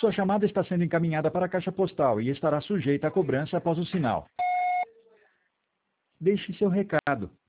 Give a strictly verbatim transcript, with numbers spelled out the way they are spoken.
Sua chamada está sendo encaminhada para a caixa postal e estará sujeita a cobrança após o sinal. Deixe seu recado.